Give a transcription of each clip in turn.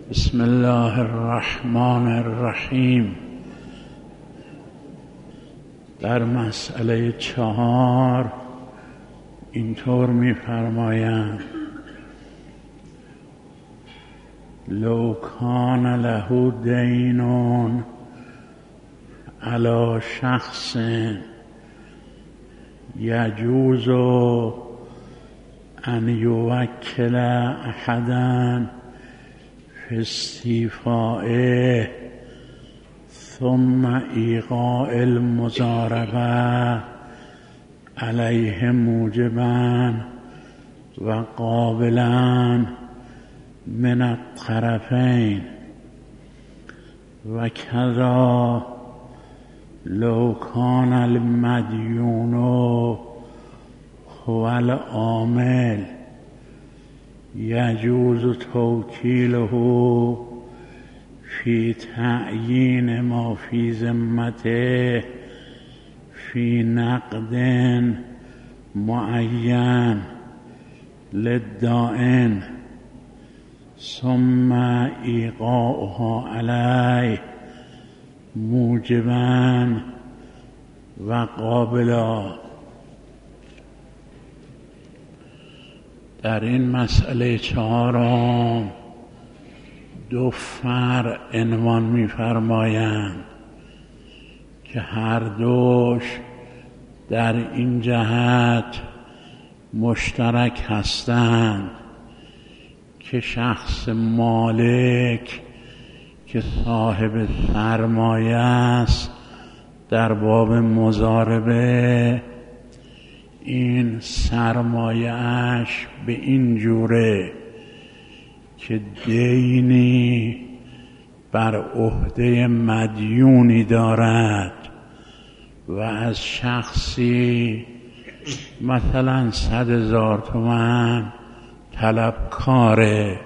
بسم الله الرحمن الرحیم. در مسئله 4 اینطور می‌فرمایند: لو کان له دین علی شخص یجوز ان یوکل احدا فی استیفائه ثم ایقاع المضاربه علیه موجبا و قابلا من الطرفین و کذا لو کان المدیون هو العامل یجوز توکیله فی تعیین ما فی ذمته فی نقد معین للدائن ثم ایقاعها علیه موجبا و قابلا. در این مسئله 4 2 فرع عنوان می‌فرمایند که هر دوش در این جهت مشترک هستند که شخص مالک که صاحب سرمایه است در باب مضاربه، این سرمایه‌اش به این جوره که دینی بر عهده مدیونی دارد و از شخصی مثلا 100,000 تومان طلبکاره،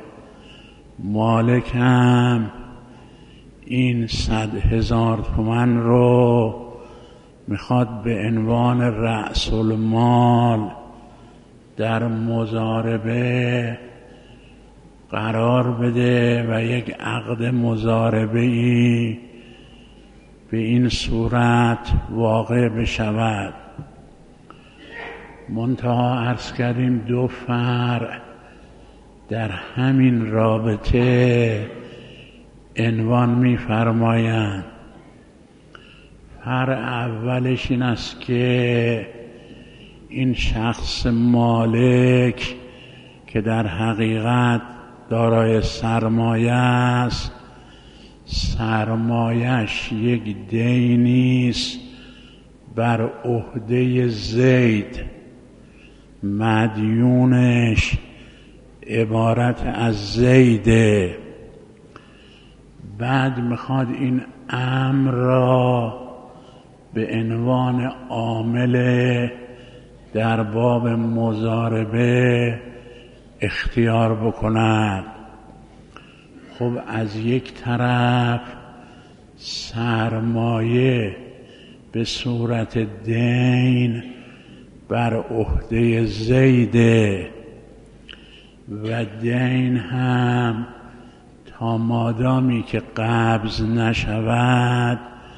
مالکم این 100,000 تومان رو میخواد به عنوان رأس المال در مضاربه قرار بده و یک عقد مضاربه‌ای به این صورت واقع بشود. منتها عرض کردیم 2 فرع در همین رابطه عنوان می‌فرمایند. فرع اولش این است که این شخص مالک که در حقیقت دارای سرمایه است، سرمایه‌اش یک دینی است بر عهده زید، مدیونش عبارت از زیده. بعد میخواد این امر را به عنوان عامل در باب مضاربه اختیار بکند. خب از یک طرف سرمایه به صورت دین بر عهده زیده و دین هم تا مادامی که قبض نشود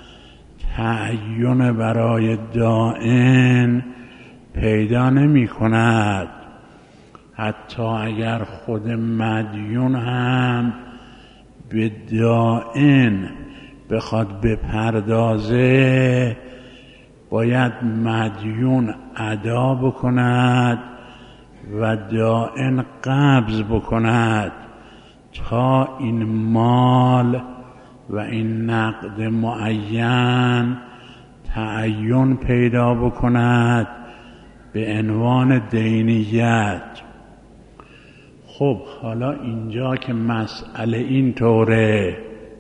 تعین برای دائن پیدا نمی کند. حتی اگر خود مدیون هم به دائن بخواد بپردازه، باید مدیون ادا بکند و دائن قبض بکند تا این مال و این نقد معین تعین پیدا بکند به عنوان دینیت. خب حالا اینجا که مسئله اینطوره،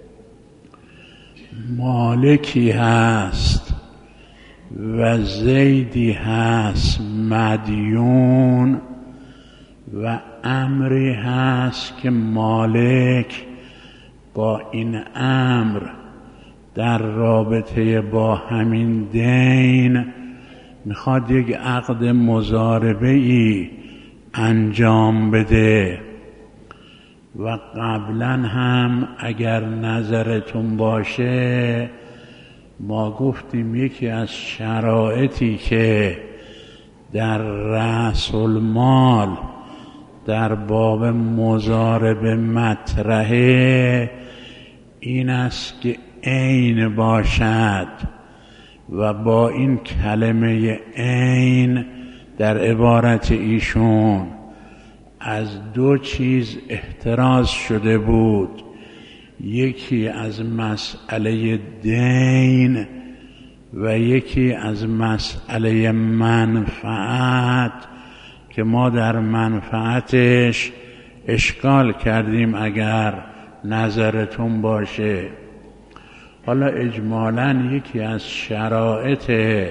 مالکی هست و زیدی هست مدیون و امری هست که مالک با این امر در رابطه با همین دین میخواد یک عقد مضاربه‌ای انجام بده. و قبلا هم اگر نظرتون باشه ما گفتیم یکی از شرایطی که در رأس المال در باب مضاربه مطرحه این است که عین باشد و با این کلمه عین در عبارت ایشون از دو چیز احتراز شده بود، یکی از مسئله دین و یکی از مسئله منفعت که ما در منفعتش اشکال کردیم اگر نظرتون باشه. حالا اجمالاً یکی از شرایط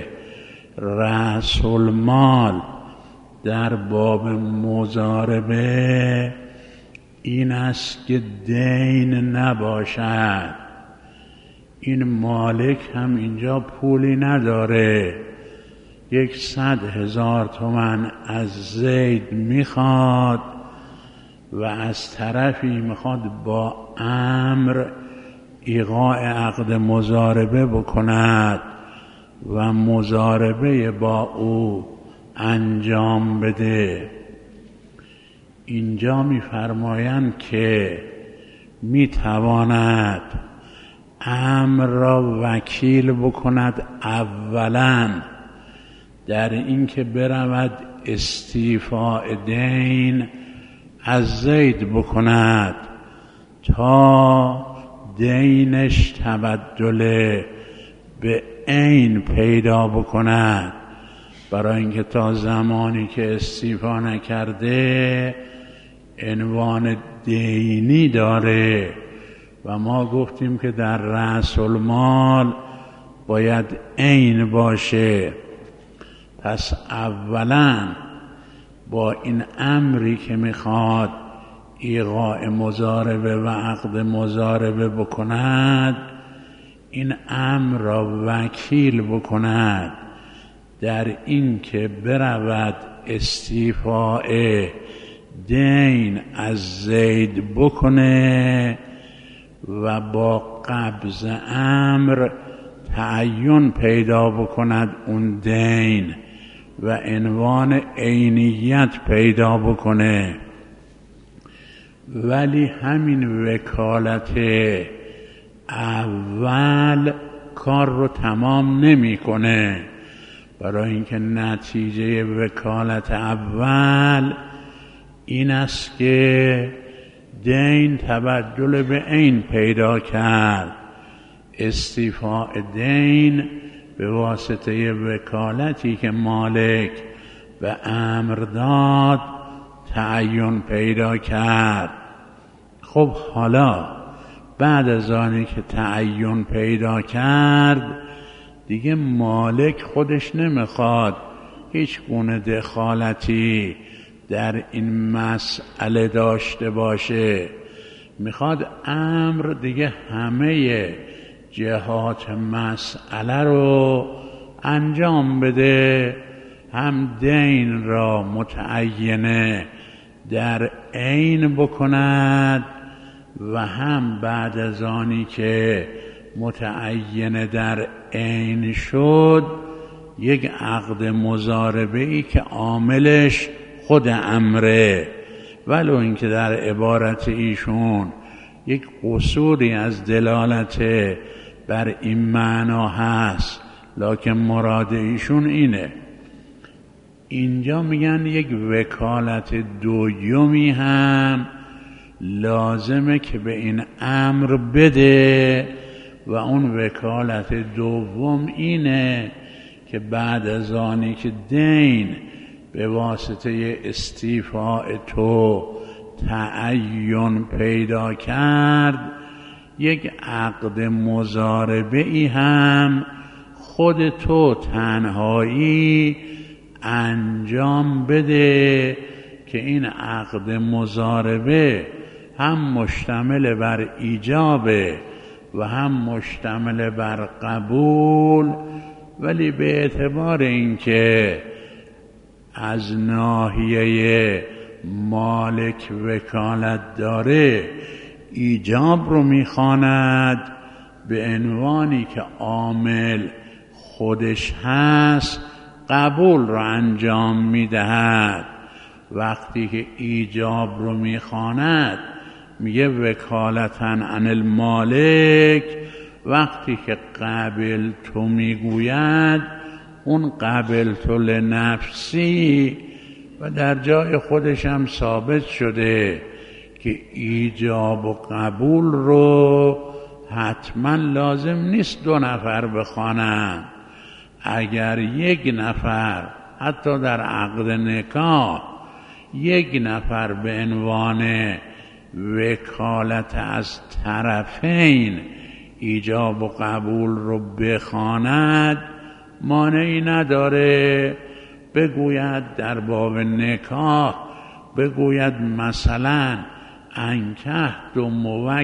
رأس المال در باب مضاربه این است که دین نباشد. این مالک هم اینجا پولی نداره، 100,000 تومان از زید میخواد و از طرفی میخواد با امر ایقاع عقد مضاربه بکند و مضاربه با او انجام بده. اینجا میفرمایند که میتواند امر را وکیل بکند اولا در اینکه برود استیفاء دین از زید بکند تا دینش تبدل به عین پیدا بکند، برای اینکه تا زمانی که استیفا نکرده عنوان دینی داره و ما گفتیم که در رأس المال باید عین باشه. پس اولا با این امری که میخواد ایقاع مضاربه و عقد مضاربه بکند این امر را وکیل بکند در این که برود استیفاء دین از زید بکنه و با قبض امر تعین پیدا بکند اون دین و عنوان عینیت پیدا بکنه. ولی همین وکالت اول کار رو تمام نمیکنه، برای اینکه نتیجه وکالت اول این است که دین تبدل به عین پیدا کرد. استیفاء دین به واسطه وکالتی که مالک به امر داد تعین پیدا کرد. خب حالا بعد از آنی که تعین پیدا کرد دیگه مالک خودش نمیخواد هیچ گونه دخالتی در این مسئله داشته باشه، میخواد امر دیگه همه جهات مسئله رو انجام بده، هم دین را متعینه در عین بکند و هم بعد از آنی که متعینه در عین شد یک عقد مضاربه ای که عاملش خود امره، ولو اینکه در عبارت ایشون یک قصوری از دلالت بر این معنا هست، لکن مراد ایشون اینه. اینجا میگن یک وکالت دومی هم لازمه که به این امر بده و اون وکالت دوم اینه که بعد از آنی که دین به واسطه استیفاء تو تعین پیدا کرد یک عقد مضاربه ای هم خود تو تنهایی انجام بده که این عقد مضاربه هم مشتمل بر ایجابه و هم مشتمل بر قبول، ولی به اعتبار اینکه از ناحیه مالک وکالت داره ایجاب رو میخواند به عنوانی که عامل خودش هست قبول رو انجام میدهد. وقتی که ایجاب رو میخواند میگه وکالتاً عن المالک. وقتی که قبل تو میگوید اون قبل تو لنفسی و در جای خودش هم ثابت شده که ایجاب و قبول رو حتما لازم نیست 2 نفر بخوانند. اگر 1 نفر حتی در عقد نکاح 1 نفر به عنوان وکالت از طرفین ایجاب و قبول رو بخواند مانعی نداره. بگوید در باب نکاح بگوید مثلا انکحت و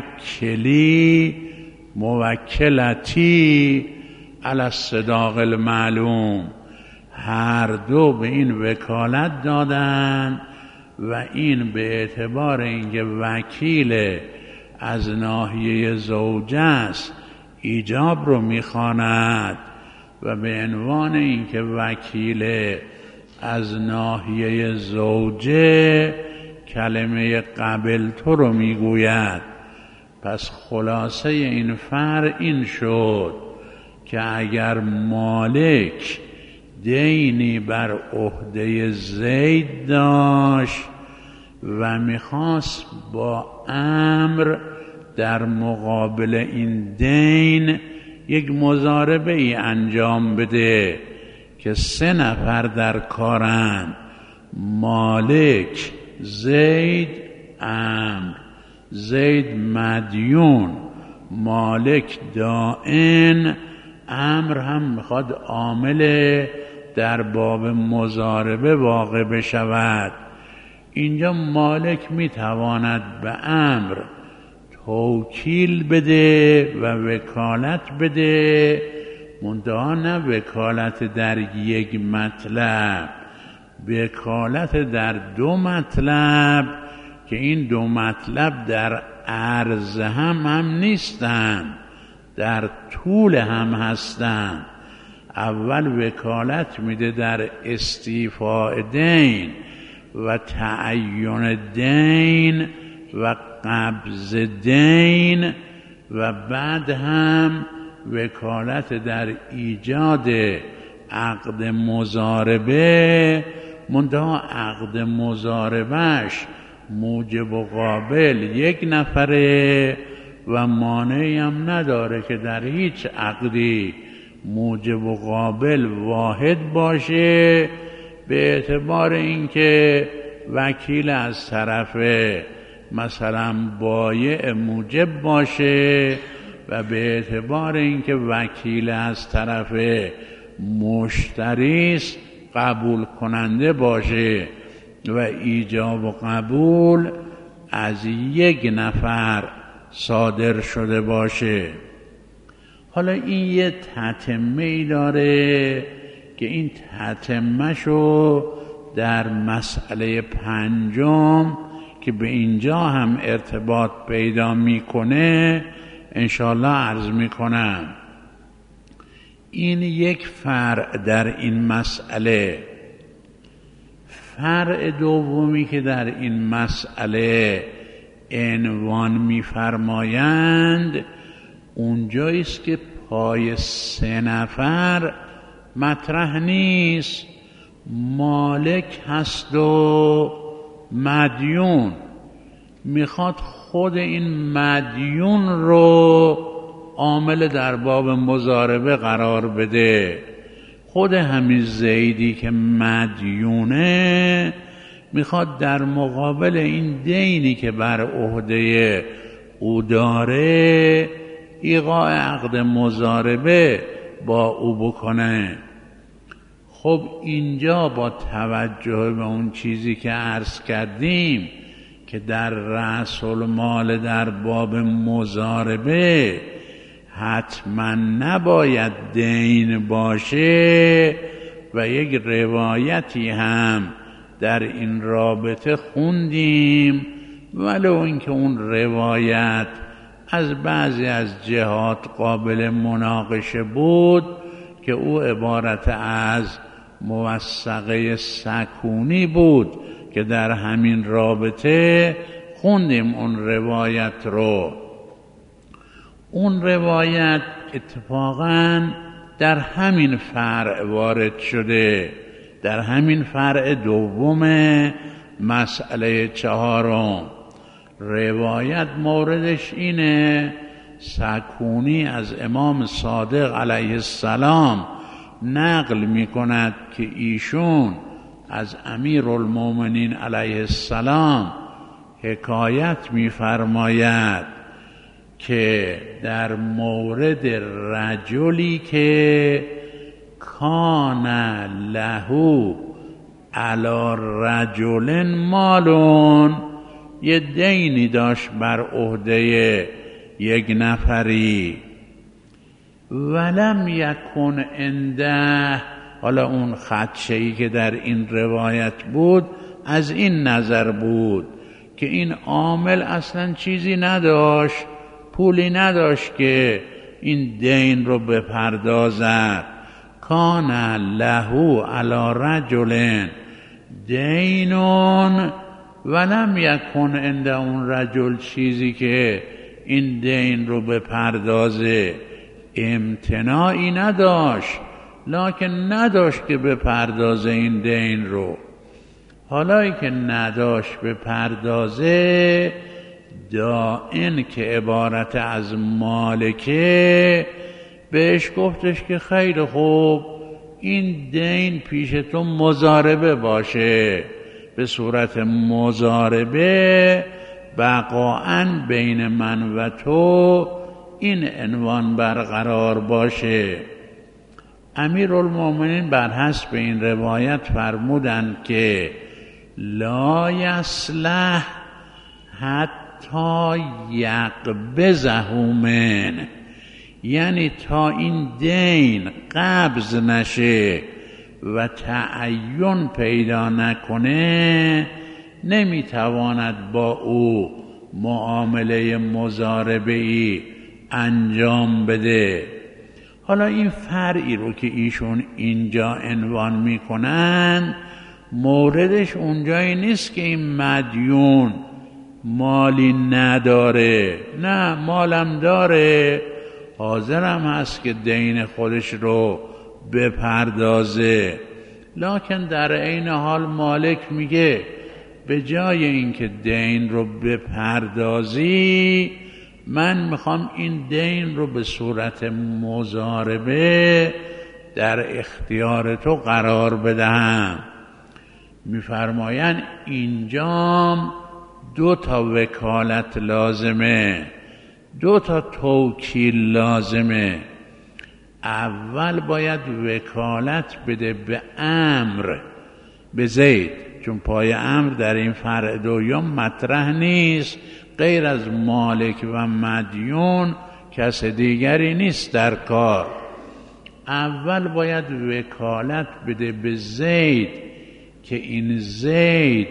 موکلتی علی الصداق المعلوم. هر دو به این وکالت دادن و این به اعتبار اینکه وکیل از ناحیه زوجه است ایجاب رو میخواند و به عنوان اینکه وکیل از ناحیه زوجه کلمه قبل تو رو میگوید. پس خلاصه این فرع این شد که اگر مالک دینی بر عهده زید داشت و میخواست با امر در مقابل این دین یک مضاربه ای انجام بده که 3 نفر در کارند، مالک، زید، امر. زید مدیون، مالک دائن، امر هم میخواد عامل در باب مضاربه واقع بشود. اینجا مالک میتواند به امر توکیل بده و وکالت بده، منتها نه وکالت در 1 مطلب، وکالت در 2 مطلب که این 2 مطلب در عرض هم نیستند، در طول هم هستند. اول وکالت میده در استیفاء دین و تعین دین و قبض دین و بعد هم وکالت در ایجاد عقد مضاربه، منتها عقد مضاربهش موجب و قابل 1 نفره و مانعی هم نداره که در هیچ عقدی موجب و قابل واحد باشه، به اعتبار اینکه وکیل از طرف مثلا بایع موجب باشه و به اعتبار اینکه وکیل از طرف مشتریست قبول کننده باشه و ایجاب و قبول از 1 نفر صادر شده باشه. حالا این یه تتمه‌ای داره که این تتمه‌شو در مسئله 5 که به اینجا هم ارتباط پیدا میکنه انشاءالله عرض میکنم. این یک فرع در این مسئله. فرع دومی که در این مسئله عنوان می‌فرمایند اونجاییست که پای 3 نفر مطرح نیست. مالک هست و مدیون، میخواد خود این مدیون رو عامل در باب مضاربه قرار بده. خود همین زیدی که مدیونه میخواد در مقابل این دینی که بر عهده او داره ایقاع عقد مضاربه با او بکنه. خب اینجا با توجه به اون چیزی که عرض کردیم که در رأس المال در باب مضاربه حتما نباید دین باشه و یک روایتی هم در این رابطه خوندیم، ولو اینکه اون روایت از بعضی از جهات قابل مناقشه بود که او عبارت از موثقه سکونی بود که در همین رابطه خوندیم اون روایت رو. اون روایت اتفاقاً در همین فرع وارد شده، در همین فرع دوم مسئله 4. روایت موردش اینه، سکونی از امام صادق علیه السلام نقل می کند که ایشون از امیرالمومنین علیه السلام حکایت می فرماید که در مورد رجلی که کان له علی رجل مالون، یه دینی داشت بر عهده یک نفری، ولم یکن عنده، حالا اون خدشه‌ای که در این روایت بود از این نظر بود که این عامل اصلا چیزی نداشت، پولی نداشت که این دین رو بپردازد. کان له علی رجل دینون ولم یکن عند اون رجل چیزی که این دین رو بپردازه. امتناعی نداشت، لکن نداشت که بپردازه این دین رو. حالایی که نداشت بپردازه، دائن که عبارت از مالکه بهش گفتش که خیلی خوب، این دین پیش تو مضاربه باشه، به صورت مضاربه بقاءً بین من و تو این عنوان برقرار باشه. امیرالمومنین بر حسب این روایت فرمودند که لا یصلح حتی یقبضه من، یعنی تا این دین قبض نشه و تعین پیدا نکنه نمیتواند با او معامله مضاربه‌ای انجام بده. حالا این فرعی رو که ایشون اینجا عنوان میکنن موردش اونجایی نیست که این مدیون مالی نداره، نه مالم داره، حاضرم هست که دین خودش رو بپردازه، لکن در عین حال مالک میگه به جای اینکه دین رو بپردازی، من میخوام این دین رو به صورت مضاربه در اختیار تو قرار بدهم. میفرمایند اینجام 2 وکالت لازمه، 2 توکیل لازمه. اول باید وکالت بده به امر، به زید، چون پای امر در این فرع دوم مطرح نیست، غیر از مالک و مدیون کس دیگری نیست در کار. اول باید وکالت بده به زید که این زید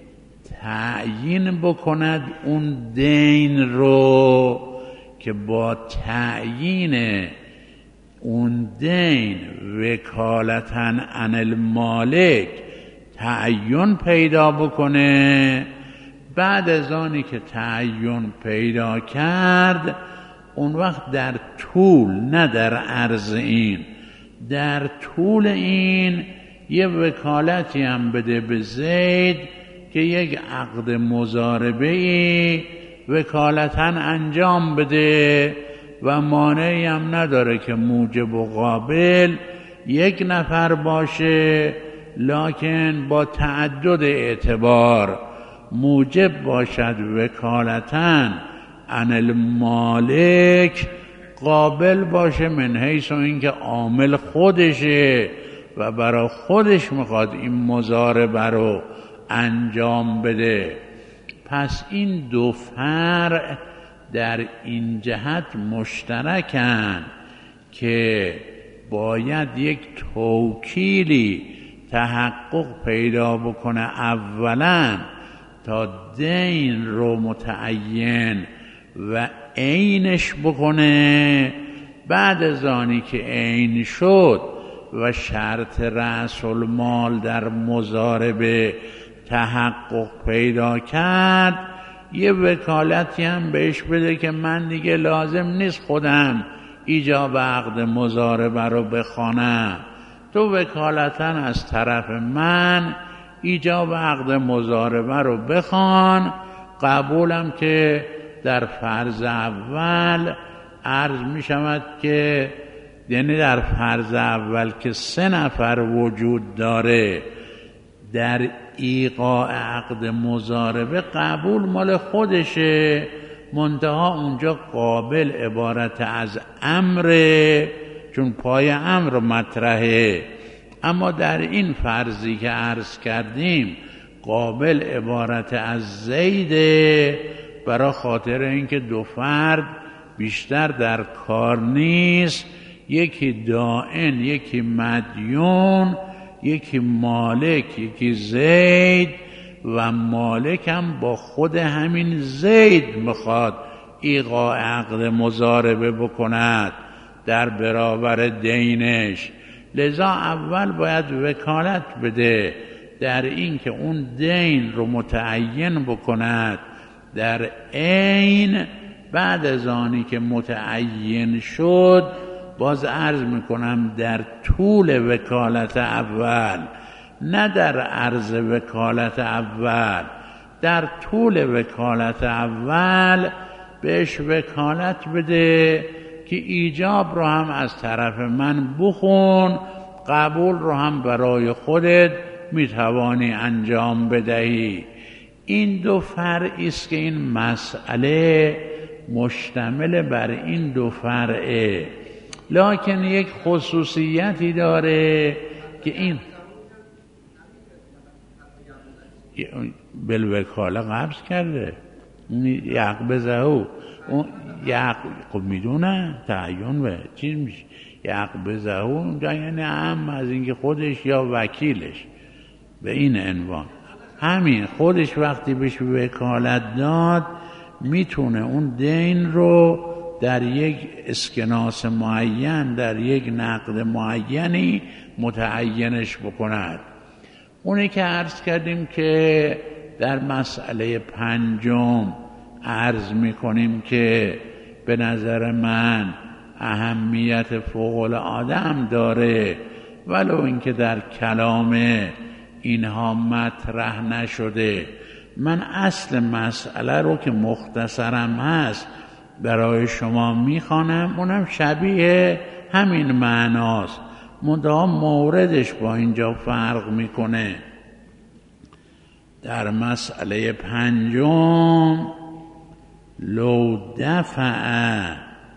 تعیین بکند اون دین رو، که با تعیین اون دین وکالتاً عن المالک تعیین پیدا بکنه. بعد از آنی که تعیین پیدا کرد، اون وقت در طول، نه در عرض این، در طول این یه وکالتی هم بده به زید که یک عقد مضاربه‌ای وکالتاً انجام بده و مانعی هم نداره که موجب و قابل یک نفر باشه، لکن با تعدد اعتبار موجب باشد وکالتاً عن المالک، قابل باشه من حیث اینکه عامل خودشه و برای خودش میخواد این مضاربه رو انجام بده. پس این 2 فرع در این جهت مشترکن که باید یک توکیلی تحقق پیدا بکنه اولا تا دین رو متعین و عینش بکنه، بعد از آنی که عین شد و شرط رأس المال در مضاربه تحقق پیدا کرد، یه وکالتی هم بهش بده که من دیگه لازم نیست خودم ایجاب عقد مضاربه رو بخوانم، تو وکالتا از طرف من ایجاب عقد مضاربه رو بخوان. قبولم که در فرض اول عرض می شود که یعنی در فرض اول که 3 نفر وجود داره در ایقاع عقد مضاربه قبول مال خودشه، منتها اونجا قابل عبارت از امره چون پای امر مطرحه. اما در این فرضی که عرض کردیم قابل عبارت از زیده، برای خاطر اینکه 2 فرد بیشتر در کار نیست، یکی دائن یکی مدیون، یکی مالک یکی زید، و مالک هم با خود همین زید میخواد ایقاع عقد مضاربه بکند در برابر دینش. لذا اول باید وکالت بده در این که اون دین رو متعین بکند در عین. بعد از آنی که متعین شد، باز عرض میکنم در طول وکالت اول، نه در عرض وکالت اول، در طول وکالت اول بهش وکالت بده که ایجاب رو هم از طرف من بخون، قبول رو هم برای خودت میتوانی انجام بدهی. این 2 فرعی است که این مسئله مشتمل بر این 2 فرعه، لکن یک خصوصیتی داره که این بالوکاله قبض کرده، یعقب زهو اون یعقب میدونه تعیین به چیز میشه، یعقب زهو اونجا یعنی هم از اینکه خودش یا وکیلش به این عنوان همین خودش وقتی بهش وکالت داد میتونه اون دین رو در یک اسکناس معین، در یک نقد معینی متعینش بکند. اونی که عرض کردیم که در مسئله 5 عرض میکنیم که به نظر من اهمیت فوق‌العاده هم داره، ولو اینکه در کلام اینها مطرح نشده. من اصل مسئله رو که مختصرم هست برای شما میخوانم، اونم شبیه همین معناست، منتها موردش با اینجا فرق میکنه. در مسئله 5 لو دفع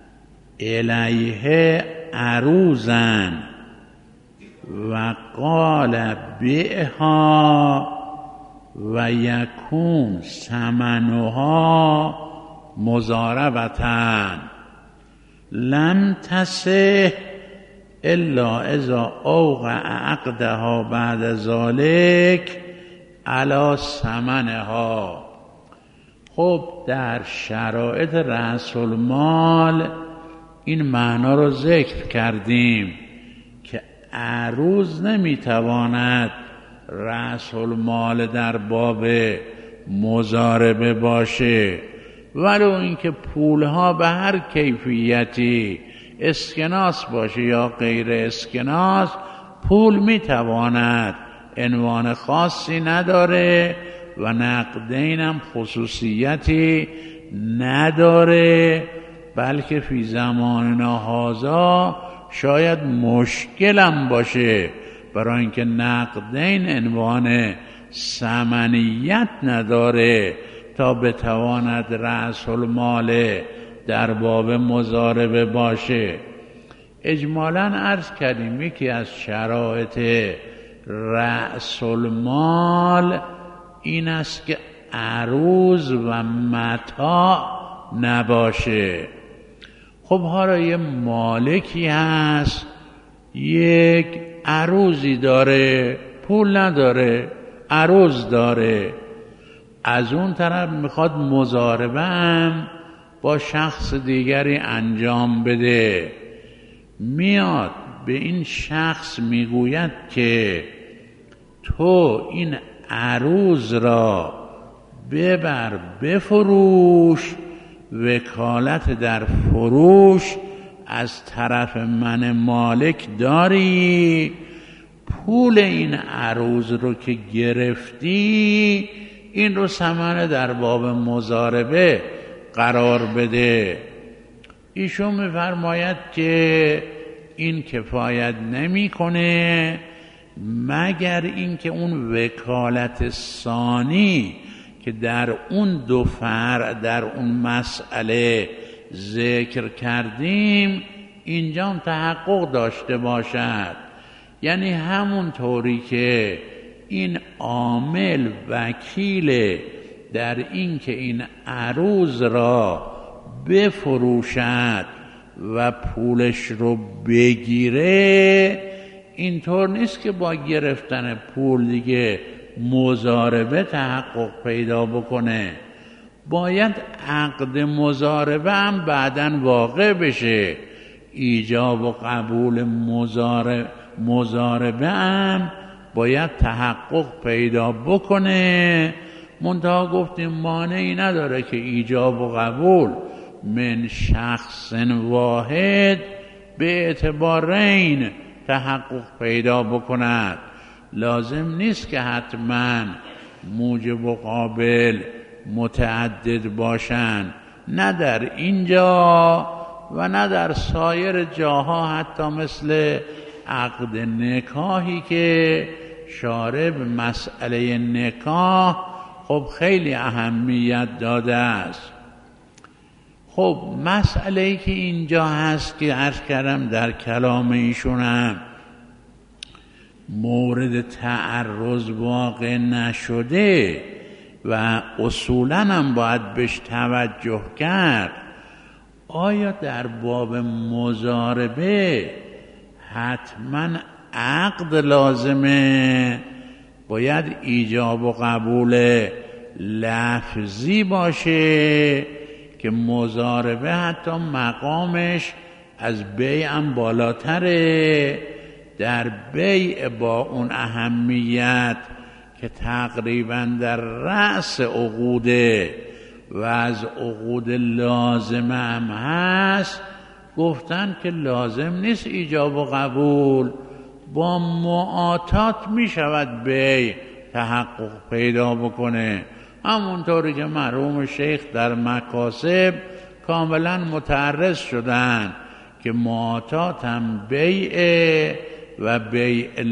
الیه عروضا و قال بیعها و یکون ثمنها مضاربتن لم تصح الا اذا اوقع عقدها بعد ذلك علی ثمنها. خب در شرایط رأس المال این معنا رو ذکر کردیم که عروض نمیتواند رأس المال در باب مضاربه باشه، ولو اینکه پولها به هر کیفیتی اسکناس باشه یا غیر اسکناس، پول میتواند، عنوان خاصی نداره و نقدین هم خصوصیتی نداره، بلکه فی زماننا هذا شاید مشکلم باشه، برای اینکه نقدین عنوان ثمنیت نداره تا بتواند رأس المال در باب مضاربه باشه. اجمالاً عرض کردیم یکی از شرایط رأس المال این است که عروض و متاع نباشه. خب حالا یه مالکی هست، یک عروضی داره، پول نداره، عروض داره. از اون طرف میخواد مضاربه هم با شخص دیگری انجام بده. میاد به این شخص میگوید که تو این عروض را ببر بفروش، وکالت در فروش از طرف من مالک داری، پول این عروض رو که گرفتی این رو ثمن در باب مضاربه قرار بده. ایشون میفرماید که این کفایت نمیکنه مگر اینکه اون وکالت ثانی که در اون دو فرع در اون مسئله ذکر کردیم اینجا تحقق داشته باشد. یعنی همون طوری که این عامل وکیل در این که این عروض را بفروشد و پولش رو بگیره، اینطور نیست که با گرفتن پول دیگه مضاربه تحقق پیدا بکنه. باید عقد مضاربه هم بعداً واقع بشه. ایجاب و قبول مضاربه هم باید تحقق پیدا بکنه. منتها گفتیم مانعی نداره که ایجاب و قبول من شخص واحد به اعتبارین تحقق پیدا بکند. لازم نیست که حتما موجب و قابل متعدد باشند، نه در اینجا و نه در سایر جاها، حتی مثل عقد نکاحی که شارع به مسئله نکاح خب خیلی اهمیت داده است. خب مسئله‌ای که اینجا هست که عرض کردم در کلام ایشونم مورد تعرض واقع نشده و اصولاً هم باید بهش توجه کرد. آیا در باب مضاربه حتما عقد لازمه؟ باید ایجاب و قبول لفظی باشه که مضاربه حتی مقامش از بیع هم بالاتره. در بیع با اون اهمیت که تقریبا در رأس عقوده و از عقود لازمه هم هست، گفتن که لازم نیست ایجاب و قبول، با معاطات می شود بیع تحقق پیدا بکنه. همونطوری که مرحوم شیخ در مکاسب کاملا متعرض شدن که معاطات هم بیع و بیع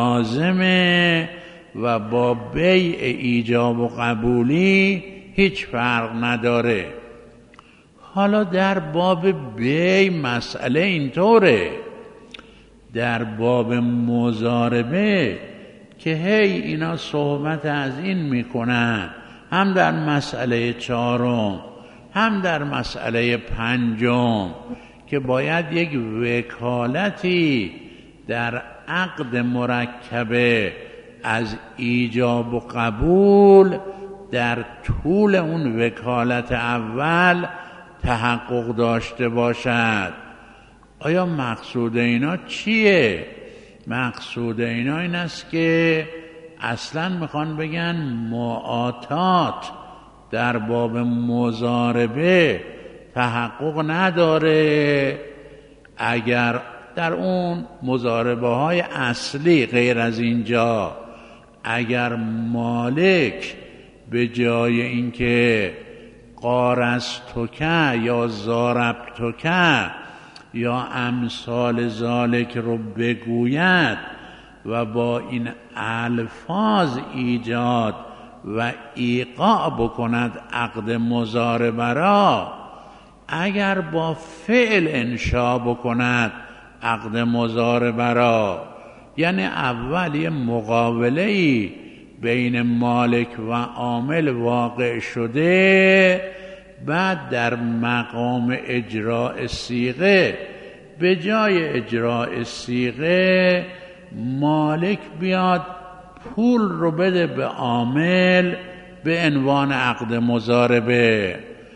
لازمه و با بیع ایجاب و قبولی هیچ فرق نداره. حالا در باب بیع مسئله اینطوره. در باب مضاربه که هی اینا صحبت از این میکنن، هم در مسئله 4 هم در مسئله 5 که باید یک وکالتی در عقد مرکبه از ایجاب و قبول در طول اون وکالت اول تحقق داشته باشد. آیا مقصود اینا چیه؟ مقصود اینا این است که اصلا میخوان بگن معاطات در باب مضاربه تحقق نداره. اگر در اون مضاربه های اصلی غیر از اینجا، اگر مالک به جای اینکه قارستوکه یا زاربتوکه یا امثال ذالک رو بگوید و با این الفاظ ایجاد و ایقاع بکند عقد مضاربه را، اگر با فعل انشا بکند عقد مضاربه را، یعنی اول یه مقابله‌ای بین مالک و عامل واقع شده، بعد در مقام اجراء صیغه به جای اجراء صیغه مالک بیاد پول رو بده به عامل به عنوان عقد مضاربه،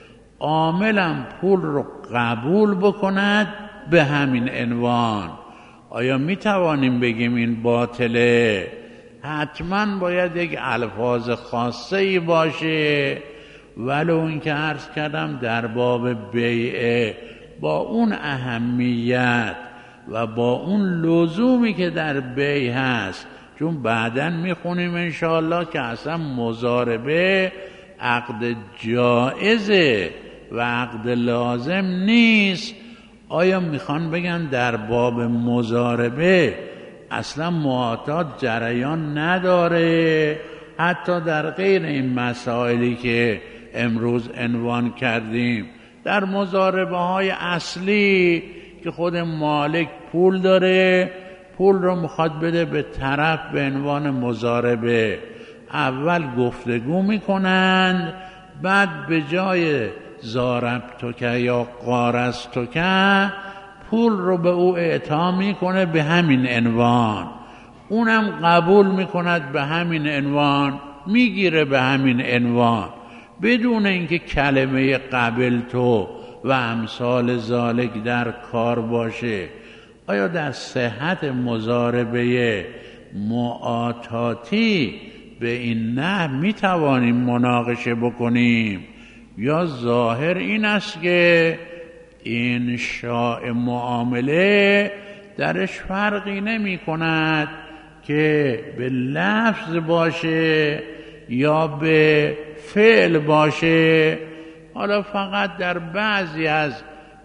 عاملم پول رو قبول بکند به همین عنوان. آیا می توانیم بگیم این باطله؟ حتما باید یک الفاظ خاصه ای باشه، ولو اینکه عرض کردم در باب بیعه با اون اهمیت و با اون لزومی که در بیع هست، چون بعداً میخونیم انشاءالله که اصلا مضاربه عقد جائزه و عقد لازم نیست. آیا میخوان بگن در باب مضاربه اصلا معاطات جریان نداره؟ حتی در غیر این مسائلی که امروز عنوان کردیم، در مضاربه های اصلی که خود مالک پول داره، پول رو میخواد بده به طرف به عنوان مضاربه، اول گفتگو میکنند، بعد به جای زاربتک یا قارضتک پول رو به او اعطا میکنه به همین عنوان، اونم قبول میکند به همین عنوان، میگیره به همین عنوان، بدون اینکه کلمه قبل تو و امثال ذالک در کار باشه. آیا در صحت مضاربه معاطاتی به این نحو میتوانیم مناقشه بکنیم؟ یا ظاهر این است که انشاء معامله درش فرقی نمی کند که به لفظ باشه یا به فعل باشه. حالا فقط در بعضی از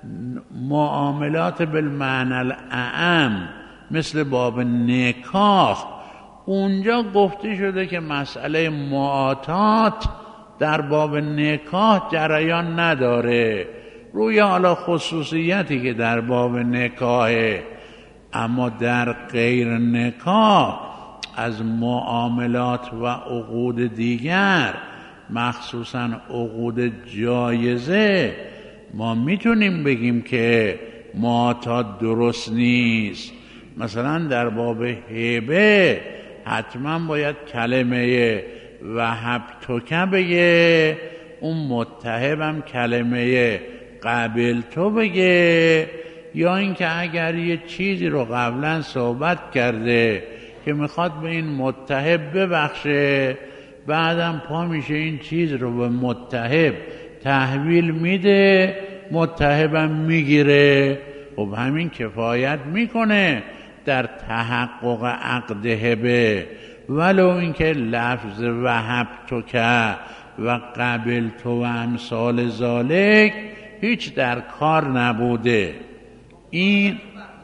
معاملات بالمعنی الاعم مثل باب نکاح، اونجا گفته شده که مسئله معاطات در باب نکاح جریان نداره، روی حالا خصوصیتی که در باب نکاحه. اما در غیر نکاح از معاملات و عقود دیگر، مخصوصا عقود جایزه، ما میتونیم بگیم که معاطات درست نیست. مثلا در باب هبه حتما باید کلمه وهبتک بگه، اون متهبم کلمه قبلتو بگه، یا اینکه اگر یه چیزی رو قبلا صحبت کرده که میخواد به این متهب ببخشه، بعدم پا میشه این چیز رو به متهب تحویل میده، متهبم میگیره، خب همین کفایت میکنه در تحقق عقد هبه، ولو اینکه لفظ وهبتک و قبلتو و امثال ذالک هیچ در کار نبوده. این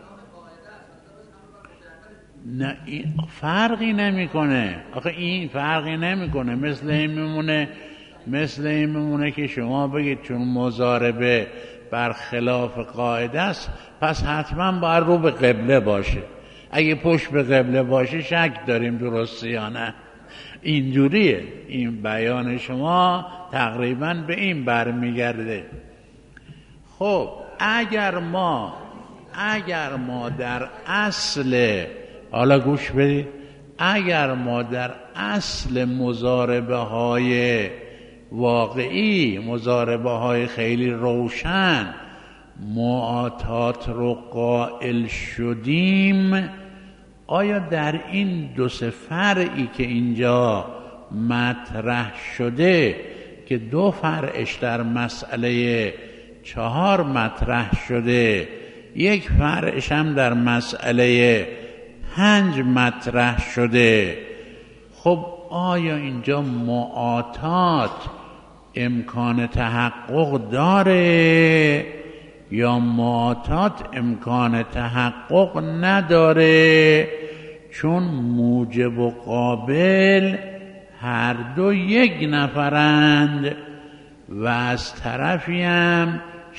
نه، این فرقی نمیکنه. آخه این فرقی نمیکنه. مثل این میمونه که شما بگید چون مضاربه برخلاف قاعده است پس حتما باید رو به قبله باشه. اگه پشت به قبله باشه شک داریم درسته یا نه. اینجوریه. این بیان شما تقریبا به این برمیگرده. خب اگر ما در اصل، حالا گوش بدید، اگر ما در اصل مضاربه های واقعی، مضاربه های خیلی روشن، معاطات رو قائل شدیم، آیا در این دو سه فرعی که اینجا مطرح شده که دو فرعش در مسئله 4 مطرح شده، یک فرعش هم در مسئله 5 مطرح شده، خب آیا اینجا معاطات امکان تحقق داره یا معاطات امکان تحقق نداره؟ چون موجب و قابل هر دو یک نفرند و از طرفی هم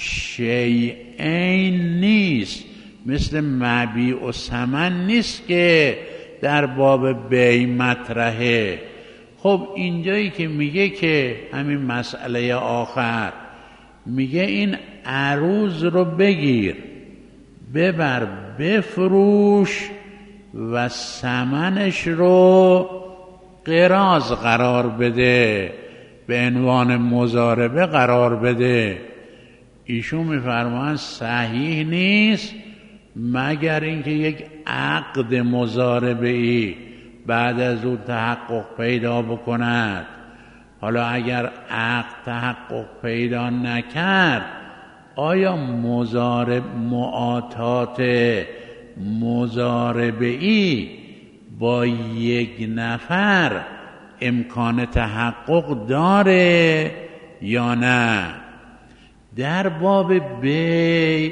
شیئین نیست، مثل مبیع و ثمن نیست که در باب بیع مطرحه. خب اینجایی که میگه که همین مسئله آخر میگه این عروض رو بگیر، ببر، بفروش، و ثمنش رو قراض قرار بده، به عنوان مضاربه قرار بده. ایشون میفرمایند صحیح نیست مگر اینکه یک عقد مضاربه ای بعد از اون تحقق پیدا بکند. حالا اگر عقد تحقق پیدا نکرد، آیا معاطات مضاربه ای با یک نفر امکان تحقق داره یا نه؟ در باب بیع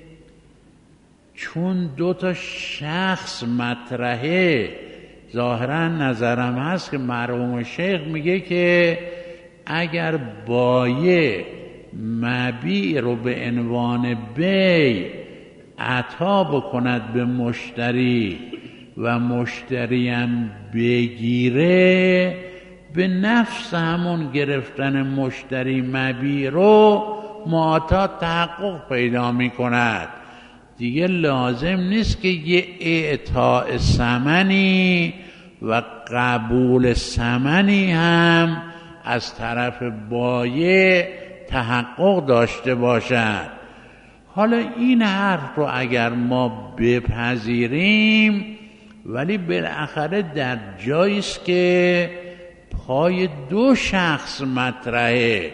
چون دو تا شخص مطرحه، ظاهرا نظرم هست که مرحوم شیخ میگه که اگر بایع مبیع رو به عنوان بیع عطا بکند به مشتری و مشتری هم بگیره، به نفس همون گرفتن مشتری مبیع رو معاطات تحقق پیدا می کند. دیگه لازم نیست که یه اعطاء ثمنی و قبول ثمنی هم از طرف بایع تحقق داشته باشد. حالا این حرف رو اگر ما بپذیریم، ولی بالاخره در جایی است که پای دو شخص مطرحه،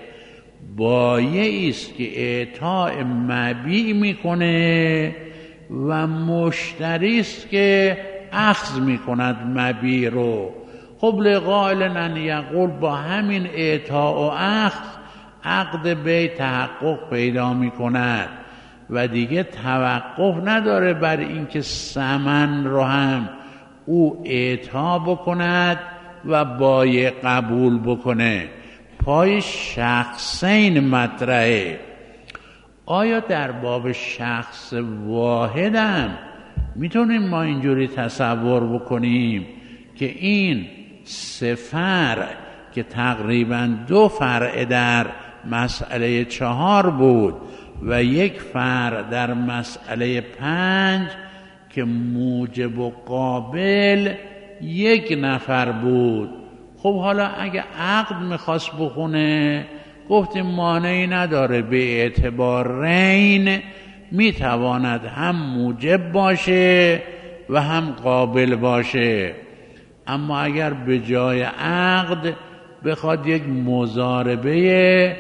بایعی است که اعطاء مبیع میکنه و مشتری است که اخذ میکند مبیع رو. خب لقائل ان یقول با همین اعطاء و اخذ عقد بیع تحقق پیدا میکند و دیگه توقف نداره بر اینکه ثمن رو هم او اعطا بکند و بایع قبول بکنه. پای شخصین مطرحه. آیا در باب شخص واحدم میتونیم ما اینجوری تصور بکنیم که این سه فرع که تقریبا 2 فرع در مسئله 4 بود و 1 فرع در مسئله 5 که موجب و قابل 1 نفر بود. خب حالا اگه عقد میخواست بخونه، گفتیم مانعی نداره، به اعتبار رین میتواند هم موجب باشه و هم قابل باشه. اما اگر به جای عقد بخواد یک مضاربه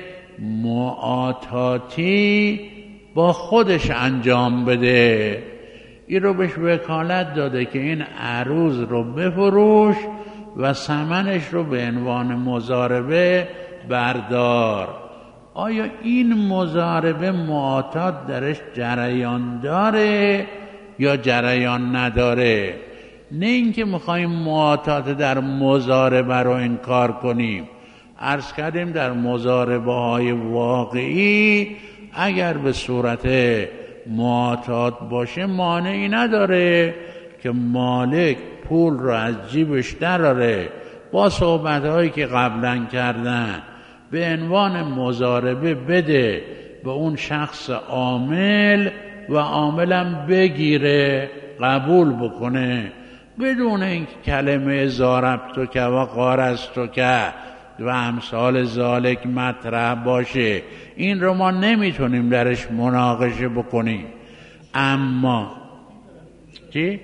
معاطاتی با خودش انجام بده، این رو بهش وکالت داده که این عروض رو بفروش و ثمنش رو به عنوان مضاربه بردار. آیا این مضاربه معاطات درش جریان داره یا جریان نداره؟ نه اینکه میخوایم معاطات در مضاربه رو انکار کنیم. عرض کردیم در مضاربه های واقعی اگر به صورت معاطات باشه مانعی نداره که مالک پول رو از جیبش دراره، با صحبت هایی که قبلا کردن به عنوان مضاربه بده به اون شخص عامل و عاملم بگیره قبول بکنه، بدون این کلمه ضربتک و قارضتک و امثال ذالک مطرح باشه. این رو ما نمیتونیم درش مناقشه بکنیم. اما چی؟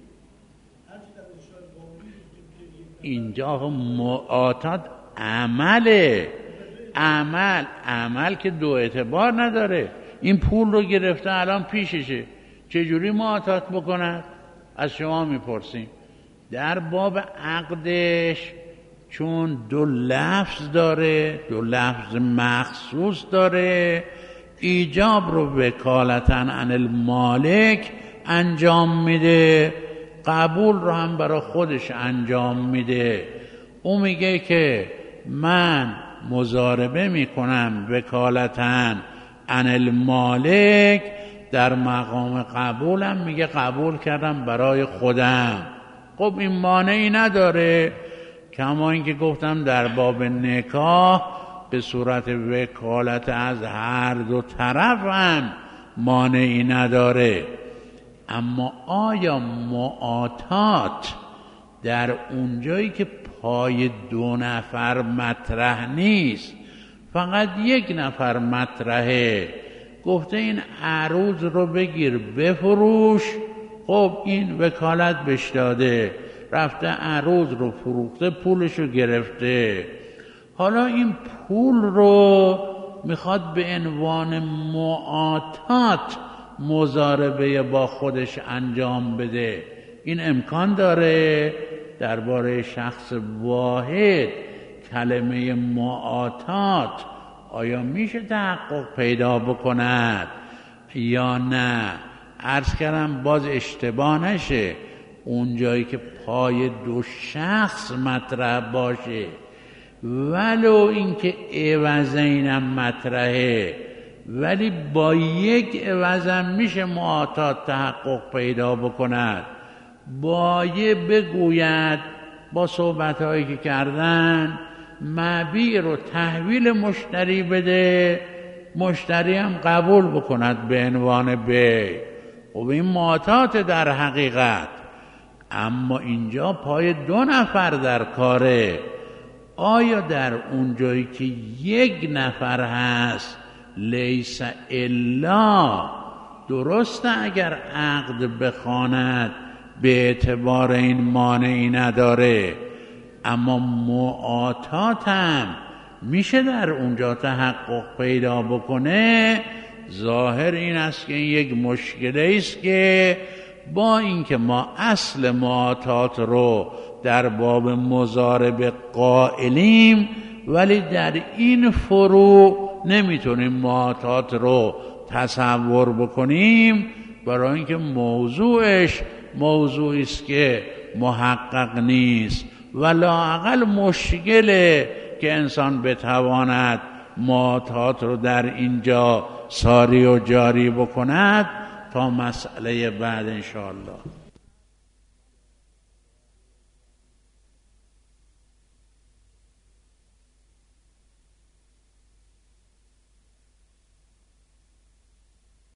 اینجا معاطات عمله، عمل که 2 اعتبار نداره. این پول رو گرفته الان پیششه، چجوری معاطات بکنن؟ از شما میپرسیم. در باب عقدش چون 2 لفظ داره، 2 لفظ مخصوص داره، ایجاب رو وکالتاً عن المالک انجام میده، قبول رو هم برای خودش انجام میده. او میگه که من مضاربه میکنم وکالتاً عن المالک، در مقام قبولم میگه قبول کردم برای خودم. خب این مانعی نداره، کما اینکه گفتم در باب نکاح به صورت وکالت از هر 2 طرف هم مانعی نداره. اما آیا معاطات در اونجایی که پای 2 نفر مطرح نیست، فقط 1 نفر مطرحه، گفته این عروض رو بگیر بفروش، خب این وکالت بهش داده، رفته عروض رو فروخته، پولش رو گرفته، حالا این پول رو میخواد به عنوان معاطات مضاربه با خودش انجام بده. این امکان داره؟ درباره شخص واحد کلمه معاطات آیا میشه تحقق پیدا بکند یا نه؟ عرض کردم باز اشتباه نشه، اون جایی که پای 2 شخص مطرح باشه ولو اینکه عوضینم مطرحه، ولی با 1 عوضم میشه معاطات تحقق پیدا بکند. بایع بگوید با صحبتهایی که کردن مبیع رو تحویل مشتری بده، مشتری هم قبول بکند به عنوان بیع، خب این معاطات در حقیقت. اما اینجا پای 2 نفر در کاره، آیا در اون جایی که 1 نفر هست لیس الا، درسته اگر عقد بخواند به اعتبار این مانعی نداره، اما معاطات هم میشه در اونجا تحقق پیدا بکنه. ظاهر این است که این یک مشکلی است که با اینکه ما اصل معاطات رو در باب مضاربه قائلیم، ولی در این فروع نمیتونیم معاطات رو تصور بکنیم، برای اینکه موضوعش موضوعی است که محقق نیست و لااقل مشکله که انسان بتواند معاطات رو در اینجا ساری و جاری بکند تا مسئله بعد انشاءالله.